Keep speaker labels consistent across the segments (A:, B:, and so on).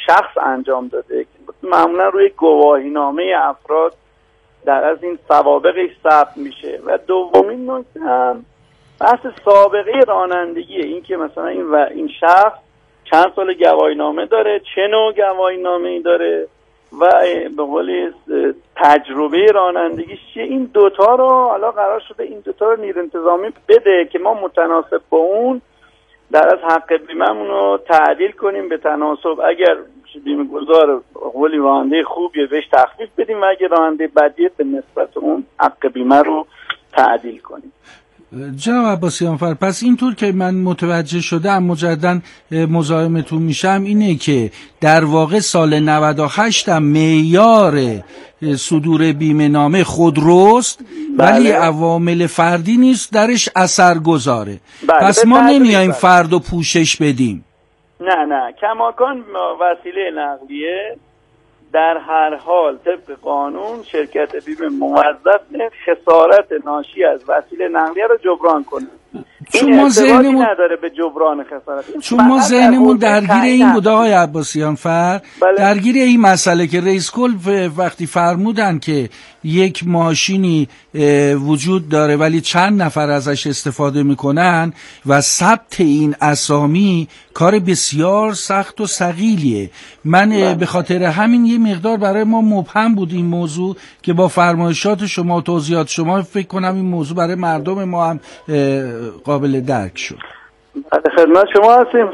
A: شخص انجام داده که معمولا روی گواهینامه افراد در از این سوابقش ثبت میشه. و دومین نکته هم بحث سابقه رانندگی، این که مثلا این شخص چند سال گواهینامه داره، چه نوع گواهینامه‌ای داره و به قول تجربه رانندگیش چیه. این دوتا رو حالا قرار شده این دوتا رو نیروی انتظامی بده که ما متناسب با اون در از حق بیمه‌مون رو تعدیل کنیم به تناسب. اگر بیمه گذار قولی راننده خوبیه بهش تخفیف بدیم و اگر راننده بدیه به نسبت اون حق بیمه رو تعدیل کنیم.
B: جناب عباسیانفر، پس اینطور که من متوجه شدم مجددا مزاحمتون میشم اینه که در واقع سال 98 هم معیار صدور بیمه نامه خودروست، ولی عوامل فردی نیست درش اثر گذاره. پس ما نمیایم فرد و پوشش بدیم.
A: نه کماکان وسیله نقلیه در هر حال طبق قانون شرکت بیمه موظف خسارت ناشی از وسیله نقلیه رو جبران کنه.
B: چون ما ذهنمون
A: نداره به جبران خسارت،
B: چون ما ذهنمون درگیر این بوده آقای عباسیانفر، درگیر این مسئله که رئیس کل وقتی فرمودن که یک ماشینی وجود داره ولی چند نفر ازش استفاده میکنن و ثبت این اسامی کار بسیار سخت و ثقیلیه. من به خاطر همین یه مقدار برای ما مبهم بود این موضوع که با فرمایشات شما و توضیحات شما فکر کنم این موضوع برای مردم ما هم قابل درک شد.
A: خدمت شما هستیم.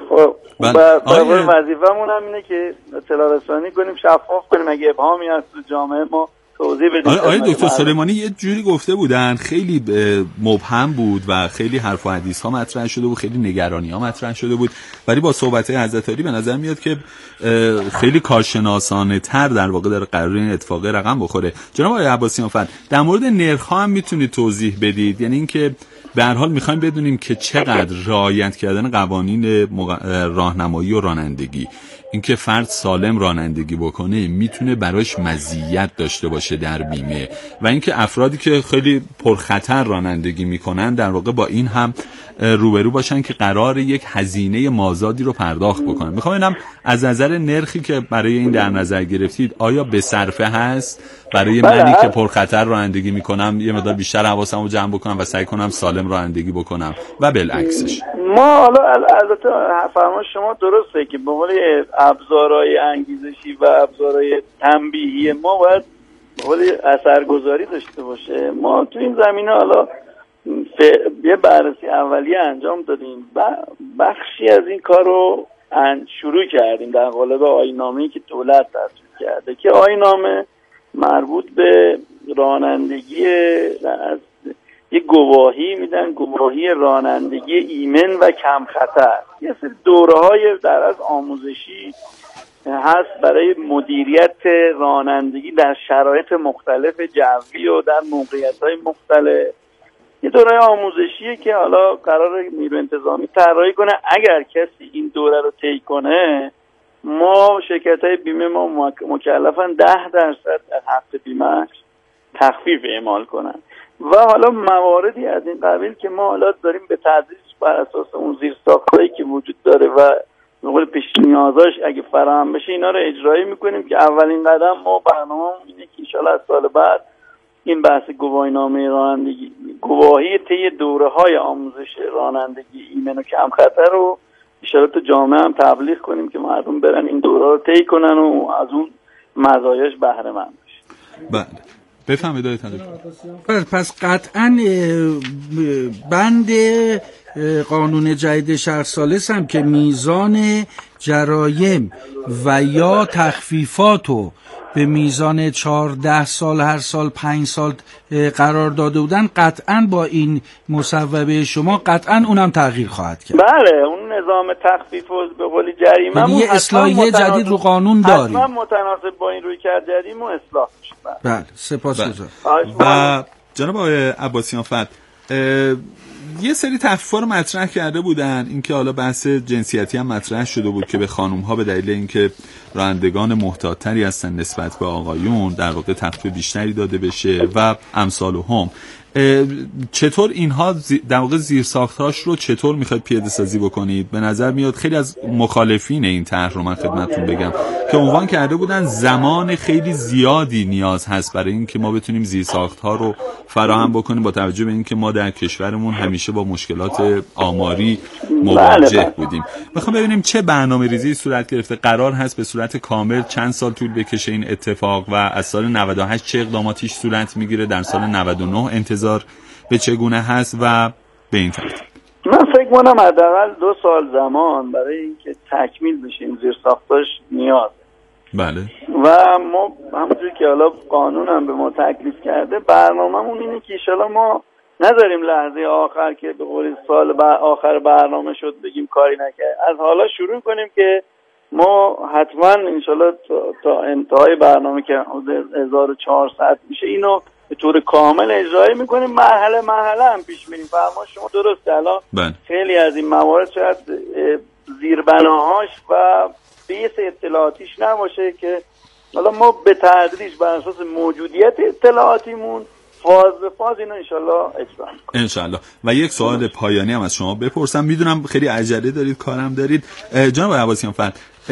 A: وظیفه‌مون هم اینه که اطلاع رسانی کنیم، شفاف کنیم، اگه ابهامی هست تو جامعه ما توضیح بدیم.
C: آقای دکتر سلیمانی یه جوری گفته بودن خیلی مبهم بود و خیلی حرف و حدیث ها مطرح شده بود، خیلی نگرانی ها مطرح شده بود، ولی با صحبت حضرت عالی به نظر میاد که خیلی کارشناسانه تر در واقع در قرار این اتفاق رقم بخوره. جناب آقای عباسیانفر، در مورد نرخ ها هم میتونید توضیح بدید؟ یعنی اینکه به هر حال میخوایم بدونیم که چقدر رعایت کردن قوانین راهنمایی و رانندگی، اینکه فرد سالم رانندگی بکنه میتونه براش مزیت داشته باشه در بیمه، و اینکه افرادی که خیلی پرخطر رانندگی میکنن در واقع با این هم روبرو باشن که قرار یک هزینه مازادی رو پرداخت بکنن. میخوام ببینم از نظر نرخی که برای این در نظر گرفتید آیا به صرفه هست برای منی که پرخطر رانندگی میکنم یه مقدار بیشتر حواسمو جمع بکنم و سعی کنم سالم رانندگی بکنم و بالعکسش؟
A: ما حالا البته فرمایش شما درسته که به قول ابزارهای انگیزشی و ابزارهای تنبیهی ما باید به قول اثرگذاری داشته باشه. ما تو این زمینه حالا یه بررسی اولیه انجام دادیم و بخشی از این کار رو شروع کردیم در قالب آیین‌نامه‌ای که دولت تصویب کرده که آیین‌نامه مربوط به رانندگی از یه گواهی میدن، گواهی رانندگی ایمن و کم خطر. یه سری دوره‌های در از آموزشی هست برای مدیریت رانندگی در شرایط مختلف جوی و در موقعیت‌های مختلف. یه دوره آموزشیه که حالا قرار نیروی انتظامی طراحی کنه. اگر کسی این دوره رو طی کنه، ما شرکت‌های بیمه ما مکلفن 10% در حق بیمه تخفیف اعمال کنن و حالا مواردی از این قبیل که ما حالا داریم به تدریج بر اساس اون زیرساخت‌هایی که وجود داره و به قول پیش نیازاش اگه فراهم بشه اینا رو اجرایی میکنیم که اولین قدم ما برنامه‌مون اینه که ان شاءالله از سال بعد این بحث گواهینامه رانندگی، گواهی طی دوره‌های آموزش رانندگی ایمن و کم خطر رو ان شاءالله تو جامعه هم تبلیغ کنیم که مردم برن این دوره رو طی کنن و از اون مزایاش بهره مند بشن.
C: بله بفهمید آقای تنظیم.
B: پس قطعاً بند قانون جدید شهر ثالث هم که میزان جرایم و یا تخفیفاتو به میزان 14 سال هر سال 5 سال قرار داده بودن، قطعاً با این مصوبه شما قطعاً اونم تغییر خواهد کرد.
A: بله اون نظام تخفیف و به قول جریمه
B: یه اصلاحیه جدید رو قانون داریم،
A: حتما متناسب با این روی کرد جدید و اصلاح میشه.
B: بله سپاسگزارم.
C: و جناب آقای عباسیانفر یه سری تخفیف‌ها رو مطرح کرده بودن، اینکه حالا بحث جنسیتی هم مطرح شده بود که به خانم‌ها به دلیل اینکه رانندگان محتاط‌تری هستن نسبت به آقایون در واقع تخفیف بیشتری داده بشه و امثال هم. چطور اینها در واقع زیرساخت‌هاش رو چطور میخواید پیاده سازی بکنید؟ به نظر میاد خیلی از مخالفین این طرح رو من خدمتتون بگم که عنوان کرده بودن زمان خیلی زیادی نیاز هست برای اینکه ما بتونیم زیرساخت‌ها رو فراهم بکنیم، با توجه به اینکه ما در کشورمون همیشه با مشکلات آماری مواجه بودیم. میخوام ببینیم چه برنامه‌ریزی صورت گرفته، قرار هست به صورت کامل چند سال طول بکشه این اتفاق و از سال 98 چه اقداماتیش صورت میگیره، در سال 99 انتظار به چگونه هست و به این ترتیب؟
A: من فکر کنم حداقل 2 سال زمان برای اینکه تکمیل بشه این زیرساختاش نیاز.
C: بله.
A: و ما همونجوری که حالا قانون هم به ما تکلیف کرده، برنامه‌مون اینه که انشالله ما نذاریم لحظه آخر که به قول سال آخر برنامه شد بگیم کاری نکرد. از حالا شروع کنیم که ما حتما انشالله تا انتهای برنامه که 1400 میشه اینو به طور کامل اجرایی میکنیم، مرحله مرحله هم پیش میریم. فرما شما درسته، الان خیلی از این موارد شاید زیربناهاش و بیس اطلاعاتیش نباشه که حالا ما به تدریج بر اساس موجودیت اطلاعاتیمون فاز به فاز اینو انشالله اجرا میکنیم
C: انشالله. و یک سوال پایانی هم از شما بپرسم، میدونم خیلی عجله دارید، کارم دارید. جناب عباسیان فر،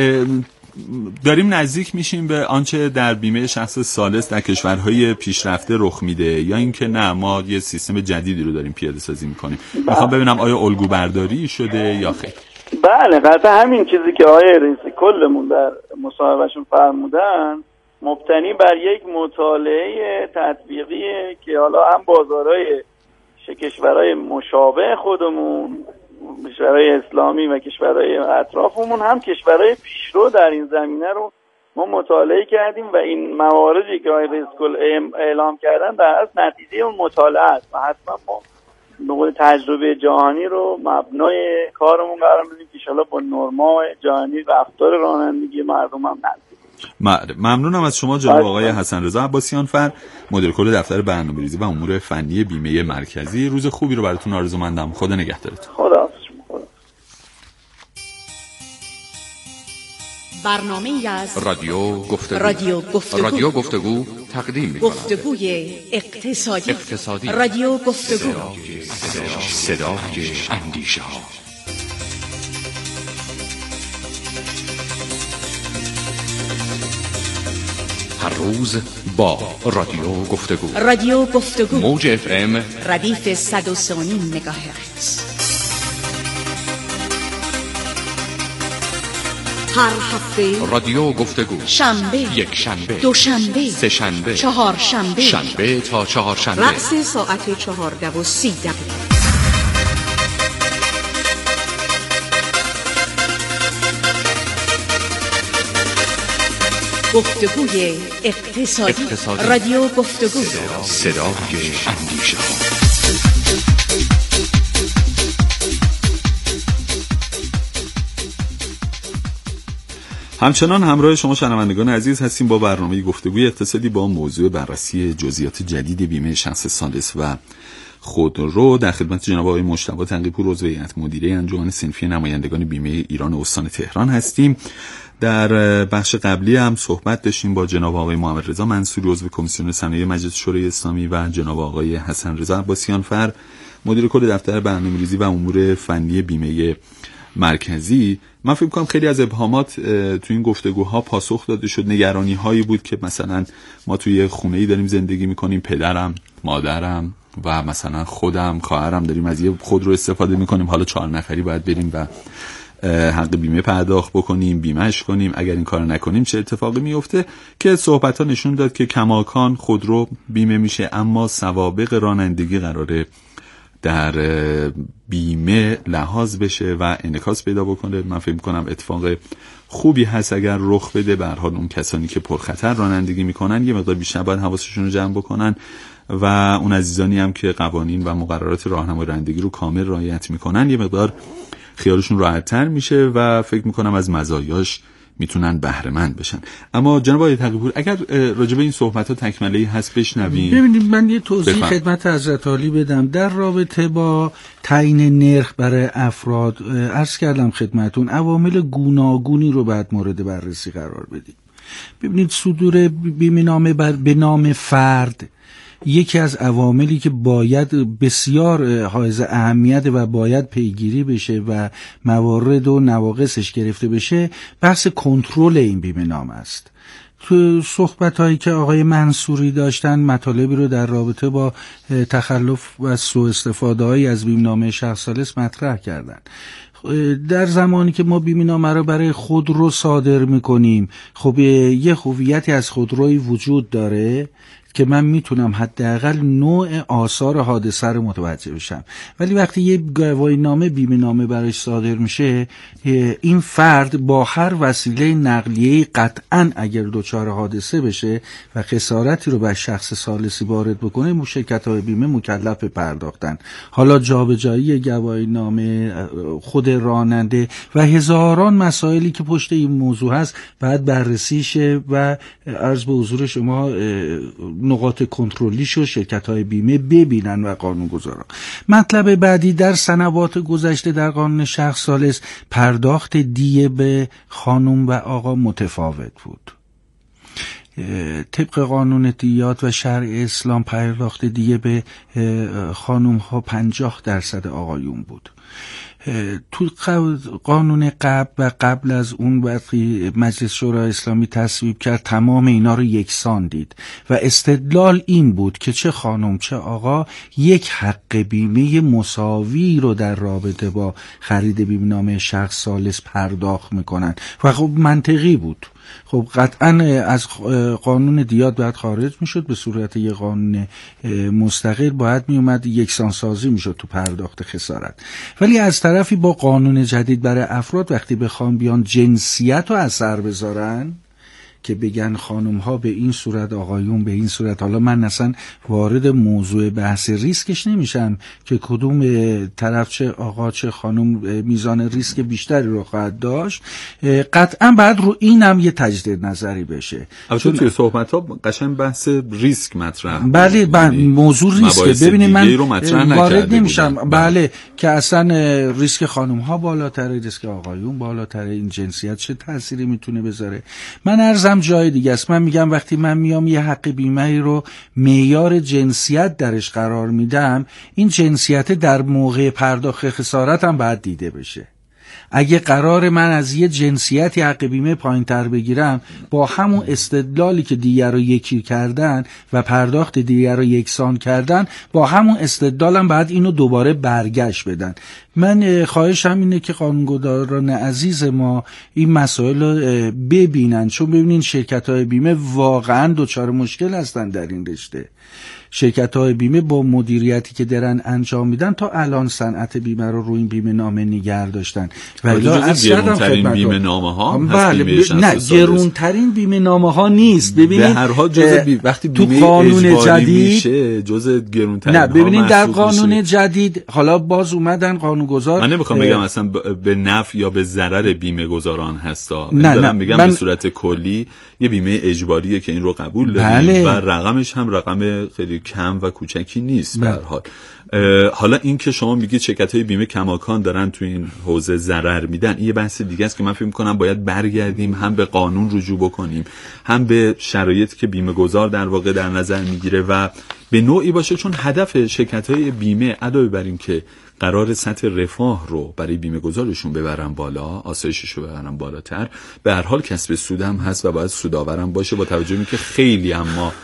C: داریم نزدیک میشیم به آنچه در بیمه شخص ثالث در کشورهای پیشرفته رخ میده یا اینکه نه ما یه سیستم جدیدی رو داریم پیاده سازی میکنیم؟ میخوام ببینم آیا الگو برداری شده یا خیر؟
A: بله، قطعا همین چیزی که آقای رئیس کلمون در مصاحبهشون فرمودن مبتنی بر یک مطالعه تطبیقیه که حالا هم بازارهای کشورهای مشابه خودمون، کشورهای اسلامی و کشورهای اطرافمون، هم کشورهای پیشرو در این زمینه رو ما مطالعه کردیم و این مواردی که آقای رئیس کل اعلام کردن در اصل نتیجه اون مطالعه است و حتما ما به قول تجربه جهانی رو مبنای کارمون قرار بدیم که انشالله با نرم‌های جهانی رفتار رانندگی مردم هم نزدیک.
C: ممنونم از شما جناب آقای حسن رضا عباسیان فر، مدیر کل دفتر برنامه‌ریزی و امور فنی بیمه مرکزی. روز خوبی رو براتون آرزومندم. خدا نگهدارتون.
A: خدا.
D: برنامه‌ای از
E: رادیو گفتگو تقدیم می‌کند.
D: گفتگوی اقتصادی. رادیو گفتگو،
E: صدای اندیشه‌ها. هر روز با رادیو گفتگو موج FM
D: ردیف 103.9 مگاهرتز. هر هفته
E: رادیو گفتگو
D: شنبه،
E: یک شنبه،
D: دوشنبه،
E: سه شنبه،
D: چهارشنبه،
E: شنبه تا چهارشنبه
D: رأس ساعت 14:30. گفتگوی اقتصادی. رادیو گفتگو،
E: صدای اندیشه‌ها.
C: همچنان همراه شما شنوندگان عزیز هستیم با برنامه گفتگوی اقتصادی با موضوع بررسی جزئیات جدید بیمه شخص ثالث و خودرو. در خدمت جناب آقای مجتبی تنقی‌پور، عضو هیئت مدیره انجمن صنفی نمایندگان بیمه ایران استان تهران هستیم. در بخش قبلی هم صحبت داشتیم با جناب آقای محمد رضا منصوری، عضو کمیسیون صنایع مجلس شورای اسلامی و جناب آقای حسن رضا عباسیان فر، مدیر کل دفتر برنامه‌ریزی و امور فنی بیمه مرکزی. من فکر می‌کنم خیلی از ابهامات تو این گفتگوها پاسخ داده شد. نگرانی هایی بود که مثلا ما توی خونه‌ای داریم زندگی می‌کنیم، پدرم، مادرم و مثلا خودم، خواهرم داریم از یه خودرو استفاده می‌کنیم، حالا 4 نفری باید بریم و حق بیمه پرداخت بکنیم، بیمهش کنیم، اگر این کار نکنیم چه اتفاقی میفته، که صحبت‌ها نشون داد که کماکان خودرو بیمه میشه اما سوابق رانندگی قراره در بیمه لحاظ بشه و انعکاس پیدا بکنه. من فکر می‌کنم اتفاق خوبی هست اگر رخ بده. به هر حال اون کسانی که پرخطر رانندگی میکنن یه مقدار بیشتر باید حواسشون رو جمع بکنن و اون عزیزانی هم که قوانین و مقررات راهنمای رانندگی رو کامل رعایت میکنن یه مقدار خیالشون راحت‌تر میشه و فکر میکنم از مزایاش میتونن بهره مند بشن. اما جناب آقای تقی‌پور، اگر راجع به این صحبت‌ها تکمله‌ای هست بشنویم.
B: ببینید من یه توضیح خدمت حضرت عالی بدم در رابطه با تعیین نرخ برای افراد. عرض کردم خدمتون عوامل گوناگونی رو بعد مورد بررسی قرار بدیم. ببینید صدور بیمه‌نامه به نام فرد یکی از عواملی که باید بسیار حائز اهمیت و باید پیگیری بشه و موارد و نواقصش گرفته بشه بحث کنترل این بیمه نامه است. تو صحبت‌هایی که آقای منصوری داشتن مطالبی رو در رابطه با تخلف و سوء استفاده‌هایی از بیمه‌نامه شخص ثالث مطرح کردن. در زمانی که ما بیمه‌نامه رو برای خودرو صادر می‌کنیم، خب یه هویتی از خودرویی وجود داره که من میتونم حداقل نوع آثار حادثه رو متوجه بشم. ولی وقتی یه گواهینامه بیمه‌نامه براش صادر میشه، این فرد با هر وسیله نقلیه‌ای قطعاً اگر دچار حادثه بشه و خسارتی رو بر شخص ثالثی وارد بکنه، شرکت‌های بیمه مکلف پرداختن. حالا جابجایی گواهینامه، خود راننده و هزاران مسائلی که پشت این موضوع هست بعد بررسی شه و عرض به حضور شما نقاط کنترلیشو شرکت‌های بیمه ببینن و قانونگذارا. مطلب بعدی، در سنوات گذشته در قانون شخص ثالث پرداخت دیه به خانم و آقا متفاوت بود. طبق قانون دیات و شرع اسلام پرداخت دیه به خانم ها 50% آقایون بود. تو قانون قبل و قبل از اون وقتی مجلس شورای اسلامی تصویب کرد تمام اینا رو یکسان دید و استدلال این بود که چه خانم چه آقا یک حق بیمه مساوی رو در رابطه با خرید بیمه‌نامه شخص ثالث پرداخت میکنن و خب منطقی بود. خب قطعا از قانون دیات باید خارج میشد، به صورت یک قانون مستقل باید میومد یکسان سازی میشد تو پرداخت خسارت. ولی از طرفی با قانون جدید برای افراد وقتی بخوام بیان جنسیت رو اثر بذارن که بگن خانم ها به این صورت آقایون به این صورت، حالا من اصلا وارد موضوع بحث ریسکش نمیشم که کدوم طرف چه آقا چه خانم میزان ریسک بیشتری رو خواهد داشت، قطعا بعد رو اینم یه تجدید نظری بشه.
C: چون توی صحبت ها قشنگ بحث ریسک مطرح،
B: بله موضوع ریسک، ببینید من وارد نمیشم بله که اصلا ریسک خانم ها بالاتره، ریسک آقایون بالاتره، این جنسیت چه تأثیری میتونه بذاره. من عرضم جای دیگه است. من میگم وقتی من میام یه حق بیمه رو معیار جنسیت درش قرار میدم، این جنسیت در موقع پرداخت خسارت هم باید دیده بشه. اگه قرار من از یه جنسیتی حق بیمه پایین تر بگیرم، با همون استدلالی که دیگر رو یکی کردن و پرداخت دیگر رو یکسان کردن، با همون استدلالم بعد اینو دوباره برگشت بدن. من خواهشم اینه که قانونگذاران عزیز ما این مسائل رو ببینن، چون ببینین شرکت‌های بیمه واقعا دچار مشکل هستن در این رشته. شرکت‌های بیمه با مدیریتی که دارن انجام میدن تا الان صنعت بیمه رو روی این بیمه نامه نگه داشتن.
C: ولی گرونترین بیمه نامه ها
B: بله نه گرونترین بیمه نامه ها نیست. ببینید
C: به هر حال وقتی
B: تو قانون جدید
C: میشه جزء گرونترین
B: نه ببینید در قانون جدید حالا باز اومدن قانونگذار،
C: من نمیخوام بگم اصلا به نفع یا به ضرر بیمه گذاران هستا، نه میگم به صورت کلی یه بیمه اجباریه که این رو قبول داریم
B: بله.
C: و رقمش هم رقم خیلی کم و کوچکی نیست. به هر حال حالا این که شما میگید شرکت‌های بیمه کماکان دارن تو این حوزه ضرر میدن، این یه بحث دیگه است که من فکر می‌کنم باید برگردیم هم به قانون رجوع بکنیم، هم به شرایطی که بیمه گذار در واقع در نظر میگیره و به نوعی باشه، چون هدف شرکت‌های بیمه علاوه بر این که قرار سطح رفاه رو برای بیمه گذارشون ببرن بالا، آسایشش رو ببرن بالاتر، به هر حال کسب سود هم هست و باید سودآورم باشه، با توجه به اینکه خیلی اما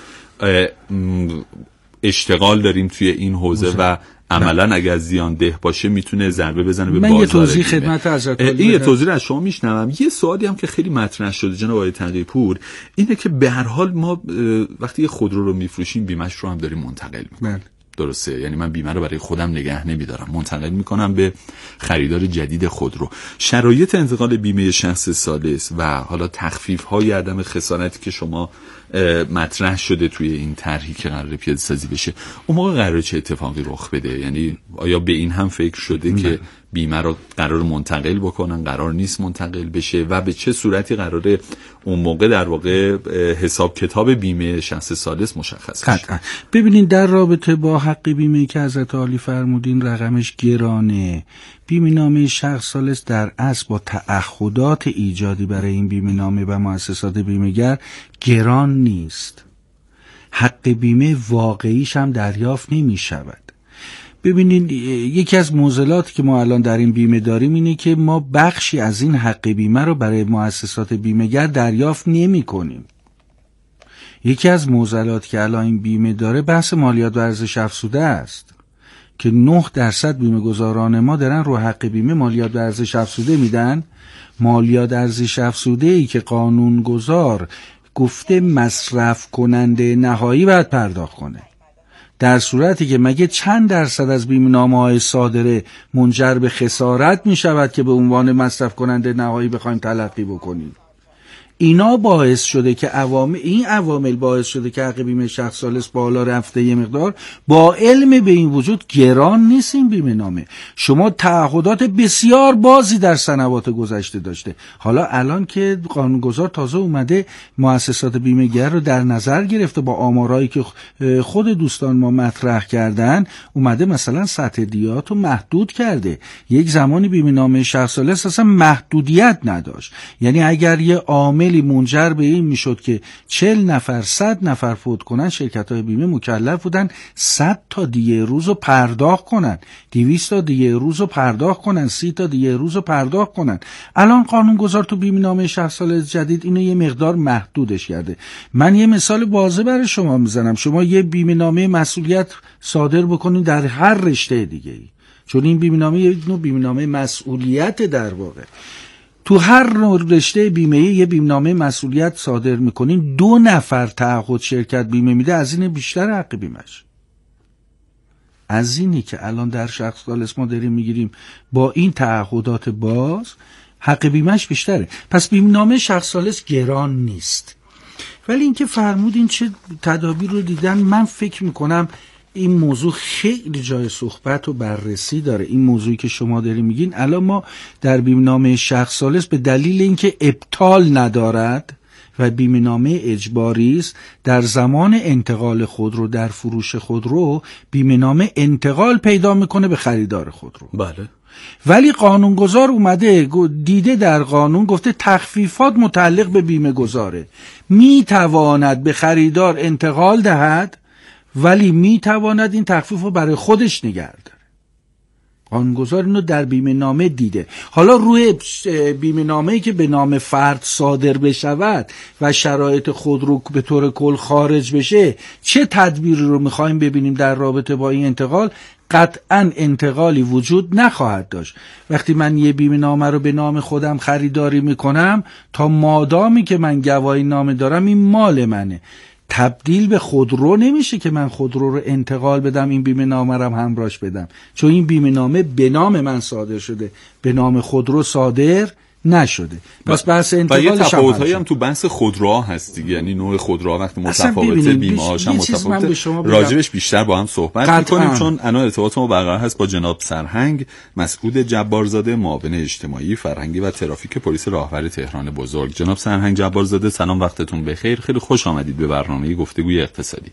C: اشتغال داریم توی این حوزه و عملا اگر زیان ده باشه میتونه ضربه بزنه به بازار.
B: من یه توضیح خدمت ازت
C: این یه توضیح از شما میشنوم. یه سوالی هم که خیلی مطرح شده جناب آقای تقی‌پور اینه که به هر حال ما وقتی یه خودرو رو میفروشیم بیمه‌اش رو هم داریم منتقل می‌کنیم. درسته، یعنی من بیمه رو برای خودم نگه نمیدارم، منتقل میکنم به خریدار جدید خودرو. شرایط انتقال بیمه شخص ثالث و حالا تخفیف های عدم خسارتی که شما مطرح شده توی این طرحی که قراره پیاده سازی بشه، اون موقع قراره چه اتفاقی رخ بده؟ یعنی آیا به این هم فکر شده که بیمه رو قرار منتقل بکنن، قرار نیست منتقل بشه و به چه صورتی قراره اون موقع در واقع حساب کتاب بیمه شخص ثالث مشخص بشه؟
B: ببینید در رابطه با حق بیمه که حضرت عالی فرمودین رقمش گرانه. بیمه نامه شخص ثالث در اصل با تعهدات ایجادی برای این بیمه نامه و مؤسسات بیمه‌گر گران نیست. حق بیمه واقعیش هم دریافت نمی شود. ببینید یکی از معضلاتی که ما الان در این بیمه داریم اینه که ما بخشی از این حق بیمه رو برای مؤسسات بیمه‌گر دریافت نمی کنیم. یکی از معضلاتی که الان این بیمه داره بحث مالیات و ارزش افزوده است که 9% بیمه گذاران ما دارن رو حق بیمه مالیات و ارزش افزوده میدن. مالیات ارزش افزوده ای که قانونگذار گفته مصرف کننده نهایی باید پرداخت کنه، در صورتی که مگه چند درصد از بیمه‌نامه‌های صادره منجر به خسارت می شود که به عنوان مصرف کننده نهایی بخوایم تلقی بکنیم. اینا باعث شده که این عوامل باعث شده که حق بیمه شخص ثالث بالا رفته یه مقدار. با علم به این وجود گران نیست این بیمه نامه. شما تعهدات بسیار بازی در سنوات گذشته داشته. حالا الان که قانونگذار تازه اومده مؤسسات بیمه‌گر رو در نظر گرفته با آمارایی که خود دوستان ما مطرح کردن، اومده مثلا سطح دیات رو محدود کرده. یک زمانی بیمه نامه شخص ثالث اصلا محدودیت نداشت، یعنی اگر یه عاملی منجر به این میشد که 40 نفر 100 نفر فوت کنن، شرکت‌های بیمه مکلف بودن 100 تا دیه روز رو پرداخت کنن، 200 تا دیه روز رو پرداخت کنن، 30 تا دیه روز رو پرداخت کنن. الان قانونگذار تو بیمه نامه شخص ثالث جدید اینو یه مقدار محدودش کرده. من یه مثال واضح برای شما میزنم. شما یه بیمه نامه مسئولیت صادر بکنید در هر رشته دیگه ای، چون این بیمه نامه یه نوع بیمه نامه مسئولیت در واقع. تو هر رشته بیمه یه بیمه‌نامه مسئولیت صادر میکنین، 2 نفر تعهد شرکت بیمه میده، از این بیشتر حق بیمهش. از اینی که الان در شخص ثالث ما داریم میگیریم با این تعهدات باز حق بیمهش بیشتره. پس بیمه‌نامه شخص ثالث گران نیست. ولی اینکه فرمودین چه تدابیر رو دیدن، من فکر میکنم این موضوع خیلی جای صحبت و بررسی داره. این موضوعی که شما دارین میگین الان ما در بیمه‌نامه شخص ثالث به دلیل اینکه ابطال ندارد و بیمه‌نامه اجباری است، در زمان انتقال خودرو در فروش خودرو بیمه‌نامه انتقال پیدا میکنه به خریدار خودرو.
C: بله.
B: ولی قانونگذار اومده دیده در قانون گفته تخفیفات متعلق به بیمه گذاره، میتواند به خریدار انتقال دهد ولی میتواند این تخفیف رو برای خودش نگه داره. قانونگذار اینو در بیمه نامه دیده. حالا روی بیمه نامه‌ای که به نام فرد صادر بشود و شرایط خودرو به طور کل خارج بشه، چه تدبیری رو میخوایم ببینیم در رابطه با این انتقال؟ قطعا انتقالی وجود نخواهد داشت. وقتی من یه بیمه نامه رو به نام خودم خریداری میکنم، تا مادامی که من گواهی نامه دارم این مال منه، تبدیل به خودرو نمیشه که من خودرو رو انتقال بدم این بیمه نامه رو همراهش بدم، چون این بیمه نامه به نام من صادر شده، به نام خودرو صادر نشده. پس بحث انتقالش هم
C: تفاوت‌هایی هم تو بحث خودروها هست دیگه، یعنی نوع خودروها وقتی متفاوته بیمه‌هاش هم متفاوته. راجبش بیشتر با هم صحبت می‌کنیم چون الان ارتباط ما برقرار هست با جناب سرهنگ مسعود جبارزاده، معاون اجتماعی فرهنگی و ترافیک پلیس راهور تهران بزرگ. جناب سرهنگ جبارزاده سلام، وقتتون بخیر، خیلی خوش آمدید به برنامه گفتگوی اقتصادی.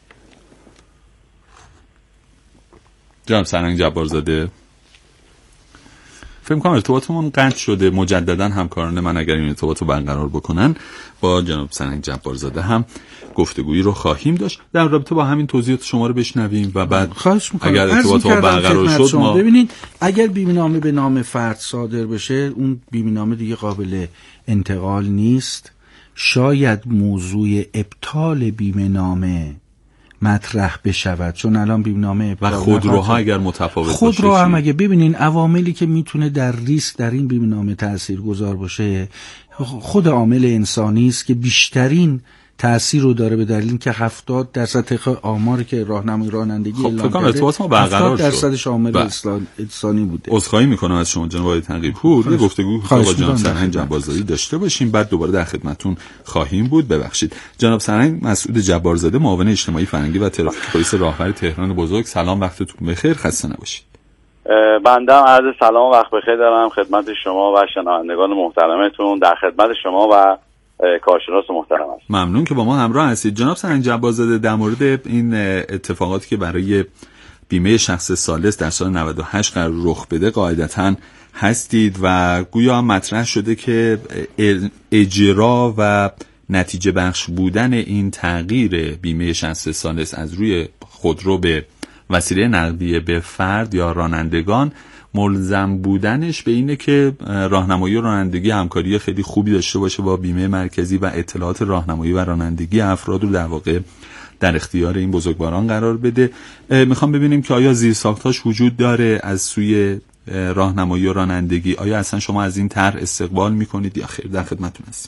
C: جناب سرهنگ جبارزاده، فکر کنم ارتباطمون قطع شده. مجددا همکاران من اگر این ارتباط رو برقرار بکنن با جناب سرهنگ جبارزاده هم گفتگویی رو خواهیم داشت. در رابطه با همین توضیحات شما رو بشنویم و بعد اگر ارتباط رو برقرار شد ما
B: ببینید اگر بیمه‌نامه به نام فرد صادر بشه، اون بیمه‌نامه دیگه قابل انتقال نیست. شاید موضوع ابطال بیمه‌نامه مطرح بشود، چون الان بیمه‌نامه
C: و خودروها اگر متفاوت باشه،
B: خودروها هم اگه ببینین عواملی که میتونه در ریسک در این بیمه‌نامه تاثیرگذار باشه، خود عامل انسانی است که بیشترین تأثیر رو داره، به دلیل اینکه 70% طبق آماری که راهنمای رانندگی اعلام کرده،
C: ارتباط ما برقرار شد،
B: 70% عامل انسانی بوده.
C: عذرخواهی میکنم از شما جناب آقای تقی‌پور. یه گفتگو با جناب سرهنگ جبارزاده داشته باشیم، بعد دوباره در خدمتتون خواهیم بود. ببخشید جناب سرهنگ مسعود جبارزاده، معاون اجتماعی فرهنگی و ترافیک پلیس راهور تهران بزرگ، سلام، وقتتون بخیر، خسته نباشید.
A: بنده هم عرض سلام و وقت بخیر دارم خدمت شما و شنوندگان محترمتون. در خدمت شما و کارشناس محترم هست.
C: ممنون که با ما همراه هستید. جناب سرهنگ جبارزاده، در مورد این اتفاقاتی که برای بیمه شخص ثالث در سال 98 قرار رخ بده قاعدتاً هستید و گویا مطرح شده که اجرا و نتیجه بخش بودن این تغییر بیمه 60 ساله از روی خودرو به وسیله نقدی به فرد یا رانندگان ملزم بودنش به اینه که راهنمایی و رانندگی همکاری خیلی خوبی داشته باشه با بیمه مرکزی و اطلاعات راهنمایی و رانندگی افراد رو در واقع در اختیار این بزرگواران قرار بده. میخوام ببینیم که آیا زیرساختاش وجود داره از سوی راهنمایی و رانندگی؟ آیا اصلا شما از این طرح استقبال میکنید یا خیر؟ در خدمتتون هستیم.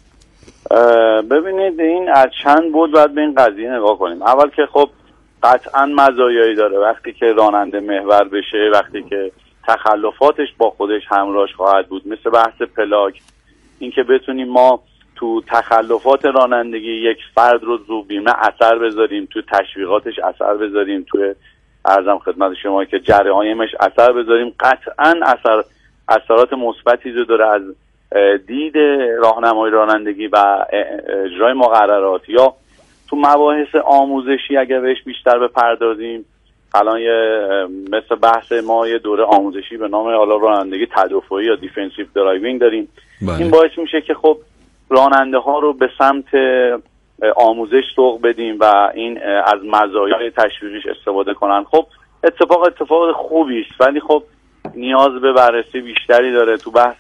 A: ببینید این از چند بود باید به این قضیه نگاه کنیم. اول که خب قطعا مزایایی داره وقتی که راننده محور بشه، وقتی که تخلفاتش با خودش همراهش خواهد بود، مثل بحث پلاک، اینکه بتونیم ما تو تخلفات رانندگی یک فرد رو ذو بیمه اثر بذاریم، تو تشویقاتش اثر بذاریم، تو عرضم خدمت شما که جرایمش اثر بذاریم، قطعا اثرات مثبتی رو داره از دید راهنمای رانندگی و اجرای مقررات. یا تو مباحث آموزشی اگر بهش بیشتر بپردازیم، الان مثل بحث ما یه دوره آموزشی به نام حالا رانندگی تدافعی یا دیفنسیو درایوینگ داریم.
C: بله.
A: این باعث میشه که خب راننده ها رو به سمت آموزش سوق بدیم و این از مزایای تشویقیش استفاده کنن. خب اتفاق خوبی است، ولی خب نیاز به بررسی بیشتری داره. تو بحث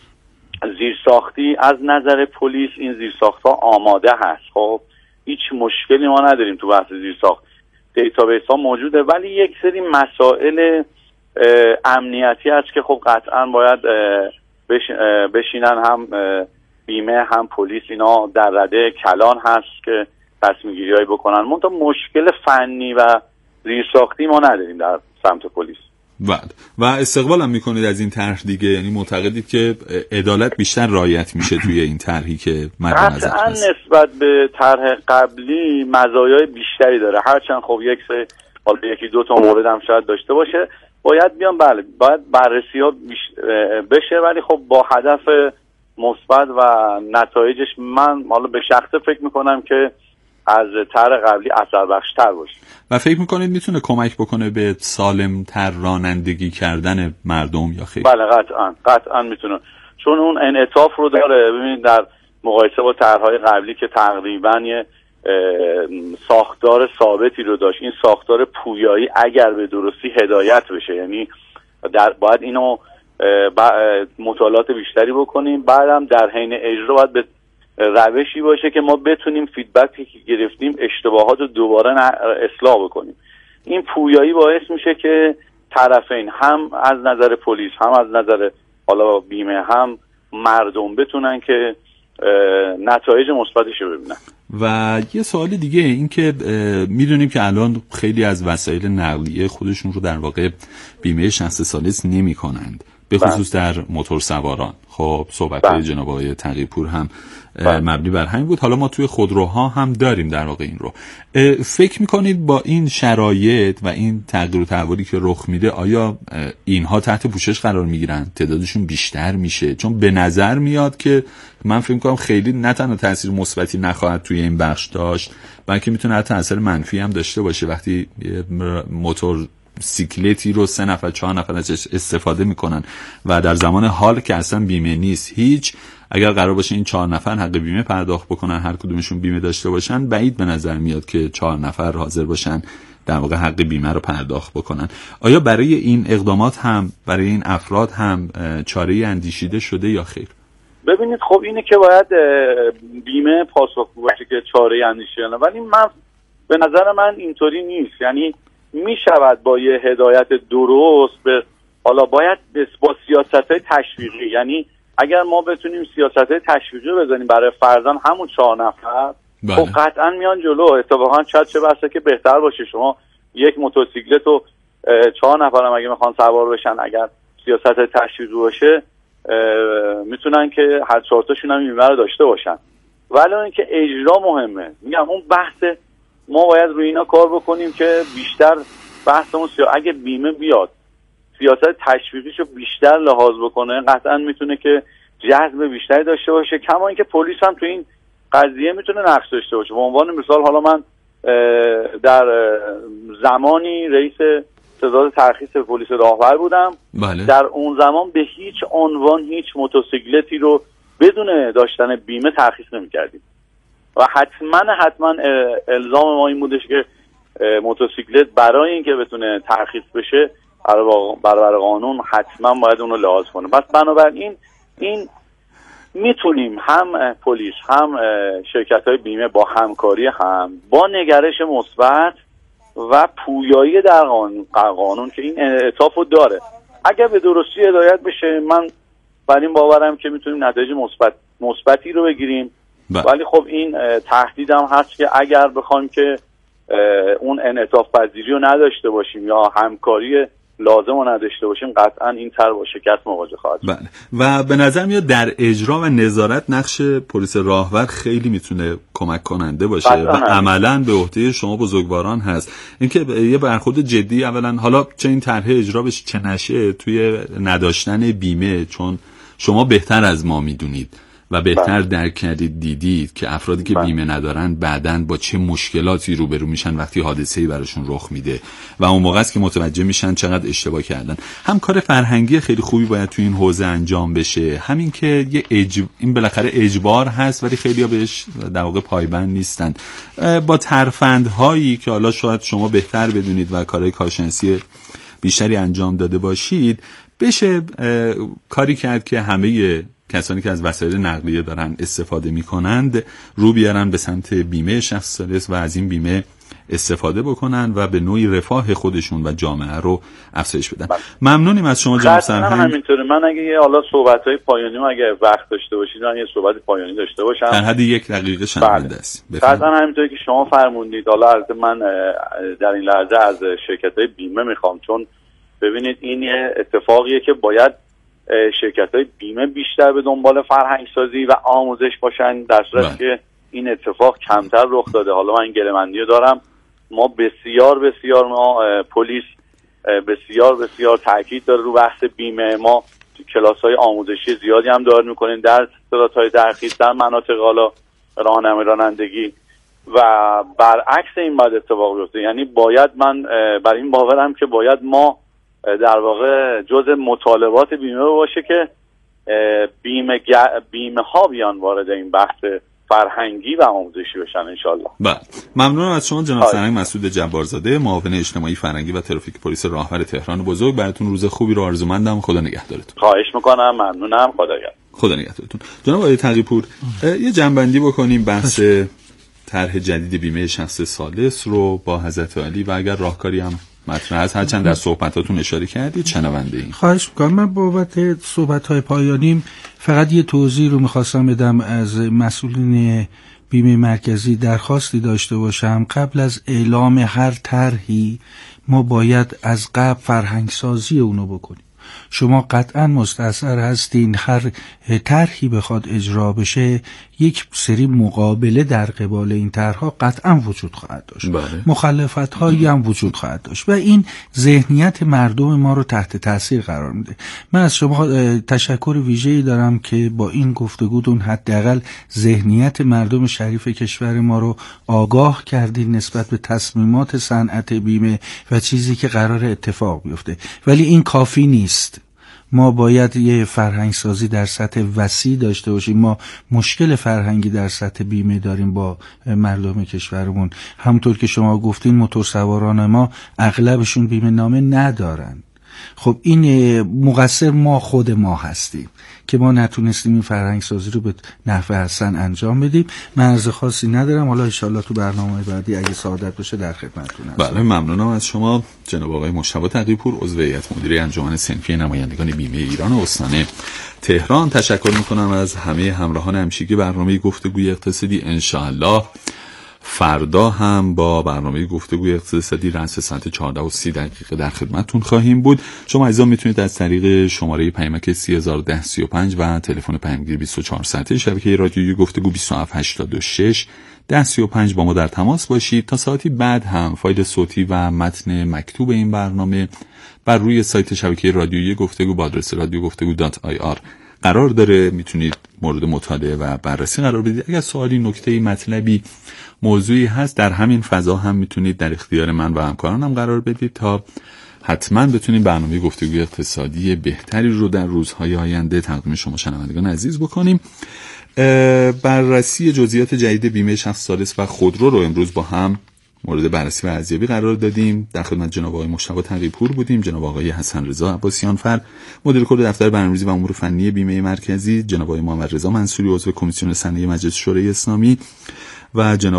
A: زیرساختی از نظر پلیس این زیرساخت‌ها آماده هست، خب هیچ مشکلی ما نداریم تو بحث زیرساخت، دیتابیس ها موجوده، ولی یک سری مسائل امنیتی هست که خب قطعا باید بشینن هم بیمه هم پلیس، اینا در رده کلان هست که تصمیم گیری هایی بکنن. منتها مشکل فنی و زیرساختی ما نداریم در سمت پلیس.
C: و استقبال هم میکنید از این طرح دیگه؟ یعنی معتقدید که عدالت بیشتر رعایت میشه توی این طرحی که مد نظر هست؟
A: نسبت به طرح قبلی مزایای بیشتری داره، هرچند خب یکی دو تا مورد هم شاید داشته باشه، باید بیان بله باید بررسی ها بشه، ولی خب با هدف مثبت و نتایجش من حالا به شخصه فکر میکنم که از طرح قبلی اثر بخشتر باشه.
C: و فکر میکنید میتونه کمک بکنه به سالم تر رانندگی کردن مردم یا خیر؟
A: بله قطعا میتونه، چون اون انعطاف رو داره. ببینید در مقایسه با طرح‌های قبلی که تقریبا یه ساختار ثابتی رو داشت، این ساختار پویایی اگر به درستی هدایت بشه، یعنی باید اینو مطالعات بیشتری بکنیم، بعدم در حین اجرا باید به روشی باشه که ما بتونیم فیدبکی که گرفتیم اشتباهات رو دوباره اصلاح بکنیم. این پویایی باعث میشه که طرفین هم از نظر پلیس هم از نظر حالا بیمه هم مردم بتونن که نتایج مثبتش رو ببینن.
C: و یه سوال دیگه این که میدونیم که الان خیلی از وسایل نقلیه خودشون رو در واقع بیمه 60 ساله نمی کنند، به خصوص در موتور سواران. خب صحبت جناب آقای تقی‌پور هم مبنی بر همین بود. حالا ما توی خودروها هم داریم در واقع این رو. فکر میکنید با این شرایط و این تغییر و تحولی که رخ میده آیا اینها تحت پوشش قرار میگیرن؟ تعدادشون بیشتر میشه؟ چون به نظر میاد که من فکر میکنم خیلی نه تنها تاثیر مثبتی نخواهد توی این بخش داشت، بلکه میتونه حتی تاثیر منفی هم داشته باشه. وقتی موتور سیکلتی رو 3 نفر 4 نفر ازش استفاده میکنن و در زمان حال که اصلا بیمه نیست هیچ، اگر قرار باشه این 4 نفر حق بیمه پرداخت بکنن، هر کدومشون بیمه داشته باشن، بعید به نظر میاد که 4 نفر حاضر باشن در واقع حق بیمه رو پرداخت بکنن. آیا برای این اقدامات هم برای این افراد هم چاره‌ای اندیشیده شده یا خیر؟
A: ببینید خب اینه که باید بیمه پاسخگو باشه که چاره‌ای اندیشیده، ولی من به نظر من اینطوری نیست. یعنی میشود با یه هدایت درست به حالا باید با سیاست‌های تشویقی، یعنی اگر ما بتونیم سیاست‌های تشویقی رو بزنیم برای فرزن همون 4 نفر خب قطعا میان جلو. اتفاقا چه بسه که بهتر باشه شما یک موتورسیکلت رو 4 نفر هم اگه میخوان سوار بشن، اگر سیاست تشویقی باشه میتونن که هر 4 تاشون هم بیمه رو داشته باشن. ولی اینکه اجرا مهمه، میگم اون بحث ما باید روی اینا کار بکنیم که بیشتر بحثمون اگه بیمه بیاد سیاست تشویقیشو بیشتر لحاظ بکنه، قطعا میتونه که جذب بیشتری داشته باشه. کما اینکه پلیس هم تو این قضیه میتونه نقش داشته باشه. به عنوان مثال حالا من در زمانی رئیس ستاد ترخیص پلیس راهور بودم.
C: بله.
A: در اون زمان به هیچ عنوان هیچ موتورسیکلتی رو بدون داشتن بیمه ترخیص نمی‌کردیم. و حتما الزام ما این بودش که موتورسیکلت برای اینکه بتونه ترخیص بشه برابر قانون حتما باید اونو لحاظ کنه. پس بنابراین این میتونیم هم پلیس هم شرکت‌های بیمه با همکاری هم با نگرش مثبت و پویایی در قانون که این انعطافو داره، اگر به درستی هدایت بشه، من بر این باورم که میتونیم نتایج مثبتی رو بگیریم. ولی خب این تهدید هم هست که اگر بخوایم که اون انعطاف پذیری رو نداشته باشیم یا همکاری لازم رو نداشته باشیم، قطعا این طرح با شکست مواجه خواهد شد.
C: بله. و به نظر میاد در اجرا و نظارت نقش پلیس راهور خیلی میتونه کمک کننده باشه و عملاً به عهده شما بزرگواران هست اینکه یه برخورد جدی اولا، حالا چه این طرح اجرا بشه چه نشه، توی نداشتن بیمه، چون شما بهتر از ما میدونید و بهتر درک کردید، دیدید که افرادی که بیمه ندارن بعداً با چه مشکلاتی روبرو میشن وقتی حادثه‌ای براشون رخ میده و اون موقع است که متوجه میشن چقدر اشتباه کردن. هم کار فرهنگی خیلی خوبی باید تو این حوزه انجام بشه، همین که این بالاخره اجبار هست ولی خیلی‌ها بهش در واقع پایبند نیستن. با ترفندهایی که حالا شاید شما بهتر بدونید و کارهای کارشناسی بیشتری انجام داده باشید، بشه کاری کرد که همه کسانی که از وسایل نقلیه دارن استفاده میکنند رو بیارن به سمت بیمه شخص ثالث و از این بیمه استفاده بکنن و به نوعی رفاه خودشون و جامعه رو افزایش بدن. ممنونیم از شما جناب سرهنگ.
A: همینطوره. من اگه حالا صحبت‌های پایانی اگه وقت داشته باشید، من یه صحبت پایانی داشته باشم
C: در حد 1 دقیقه شنونده است.
A: قطعا همینطوری که شما فرمودید. حالا البته من در این لحظه از شرکت‌های بیمه میخوام، چون ببینید این یه اتفاقیه که باید شرکت‌های بیمه بیشتر به دنبال فرهنگ سازی و آموزش باشن، در صورتی که این اتفاق کمتر رخ داده. حالا من گله‌مندی رو دارم، ما بسیار پلیس بسیار تاکید داره رو بحث بیمه. ما تو کلاس‌های آموزشی زیادی هم داریم می‌کنیم در کلاس‌های ترخیص در مناطق حالا راهنمایی رانندگی و برعکس این باید اتفاق بیفته. یعنی باید من بر این باورم که باید ما در واقع جزء مطالبات بیمه باشه که بیمه ها بیان وارد این بحث فرهنگی و آموزشی بشن انشالله.
C: بله، ممنونم از شما جناب سرهنگ مسعود جبارزاده، معاون اجتماعی فرهنگی و ترافیک پلیس راهور تهران بزرگ. براتون روز خوبی رو آرزومندم. خدا نگهدارتون.
A: خواهش میکنم. ممنونم. خدا
C: نگهدارتون. جناب آقای تقی‌پور، یه جنبندی بکنیم بحث طرح جدید بیمه شخص ثالث رو با حضرت علی و اگر راهکاری هم مطرح هست، هرچند در صحبتاتون اشاره کردید، شنونده این.
B: خواهش میکنم. من بابت صحبت‌های پایانیم فقط یه توضیح رو میخواستم بدم از مسئولین بیمه مرکزی. درخواستی داشته باشم قبل از اعلام هر طرحی ما باید از قبل فرهنگ سازی اونو بکنیم. شما قطعا مستحضر هستین هر طرحی بخواد اجرا بشه یک سری مقابله در قبال این طرحها قطعا وجود خواهد داشت. مخالفت هایی هم وجود خواهد داشت و این ذهنیت مردم ما رو تحت تاثیر قرار میده. من از شما تشکر ویژه‌ای دارم که با این گفتگوتون حداقل ذهنیت مردم شریف کشور ما رو آگاه کردین نسبت به تصمیمات صنعت بیمه و چیزی که قرار اتفاق بیفته. ولی این کافی نیست. ما باید یه فرهنگ سازی در سطح وسیع داشته باشیم. ما مشکل فرهنگی در سطح بیمه داریم با مردم کشورمون. همونطور که شما گفتین موتورسواران ما اغلبشون بیمه نامه ندارن. خب این مقصر ما خود ما هستیم که ما نتونستیم این فرهنگ سازی رو به نحو حسن انجام بدیم. من عرض خاصی ندارم. حالا ان شاءالله تو برنامه بعدی اگه سعادت بشه در خدمتتون هستم.
C: بله، ممنونم از شما جناب آقای مجتبی تقی‌پور، عضو هیئت مدیره انجمن صنفی نمایندگان بیمه ایران استان تهران. تشکر میکنم از همه همراهان همیشگی برنامه گفتگوی اقتصادی. ان شاءالله فردا هم با برنامه گفتگوی اقتصادی رأس ساعت 14:30 در خدمتتون خواهیم بود. شما عزیزان میتونید از طریق شماره پیامک 301035 و تلفن پیامگیر 24 ساعته شبکه رادیویی گفتگو 2786 1035 با ما در تماس باشید. تا ساعتی بعد هم فایل صوتی و متن مکتوب این برنامه بر روی سایت شبکه رادیویی گفتگو با آدرس radiogoftego.ir قرار داره. میتونید مورد مطالعه و بررسی قرار بدید. اگر سوالی، نکته‌ای، مطلبی، موضوعی هست در همین فضا هم میتونید در اختیار من و همکارانم قرار بدید تا حتما بتونیم برنامه گفتگوی اقتصادی بهتری رو در روزهای آینده تقدیم شما شنوندگان عزیز بکنیم. بررسی جزئیات جدید بیمه شخص ثالث و خودرو رو امروز با هم مورد بررسی و ارزیابی قرار دادیم. در خدمت جناب آقای مجتبی تقی‌پور بودیم، جناب آقای حسن رضا عباسیانفر مدیر کل دفتر برنامه‌ریزی و امور فنی بیمه مرکزی، جناب آقای محمد رضا منصوری عضو کمیسیون صنایع مجلس شورای اسلامی و جناب